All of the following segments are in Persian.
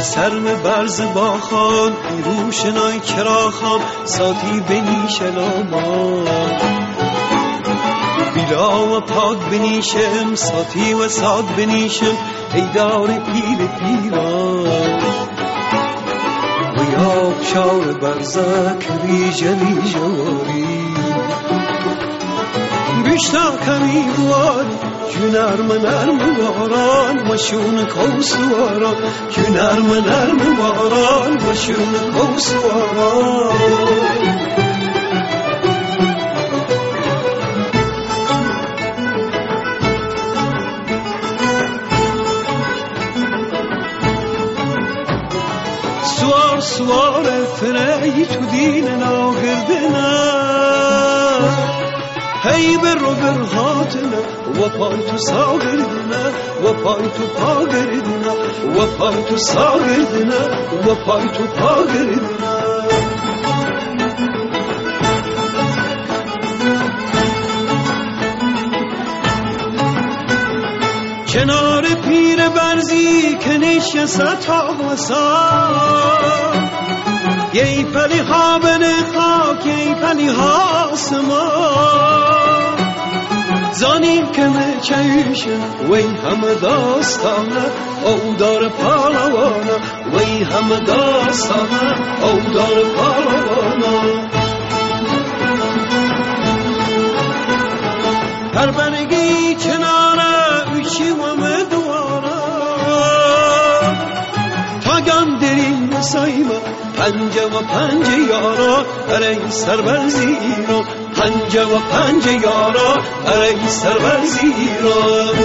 سرم برز باخان ای روشنای چراغان ساتی بنیشلاما بیلا و پاد بنیشم ساتی و ساد بنیشم ای دار پیر پیران و یا شار برزک ریژه ریژه واری بیشتر کمی واری که نرم نرم باران و شون کوسواران که نرم نرم باران و شون کوسواران سوار فرعی تو دین ناگردنه هی بر رو برهاتنه و پای تو ساگردنه و پای تو پاگردنه و پای تو ساگردنه و پای تو پاگردنه کنار پیر برزی که نشسته تا وسط یی پلی ها بن خاک یی پلی ها سما زانی که مچیشه وی هم داستانه او دار پالوانه وی هم داستانه او دار پالوانه هر برگی کناره اوچی و مدواره تا گم درین سایمه پنجه و پنجه یارا اره سربرزی ایران پنجه و پنجه یارا اره سربرزی ایران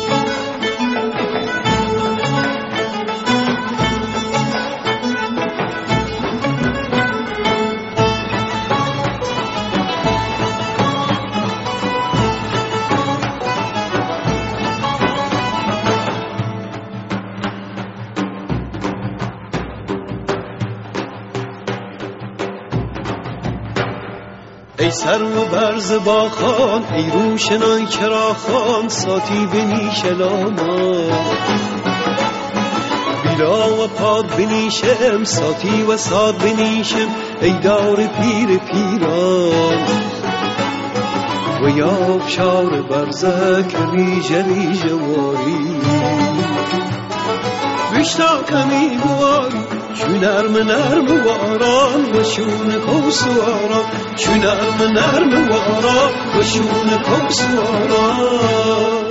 ای سرم و برز باخان ای روشنای چراغان ساتی بنیشلاما بیلا و پاد بنیشم ساتی و ساد بنیشم ای دار پیر پیران و یا شار برزک ریژه ریژه واری بیشتر کمی واری چون نرم نرم واران و شون کوسواران چون نرم نرم واران و شون کوسواران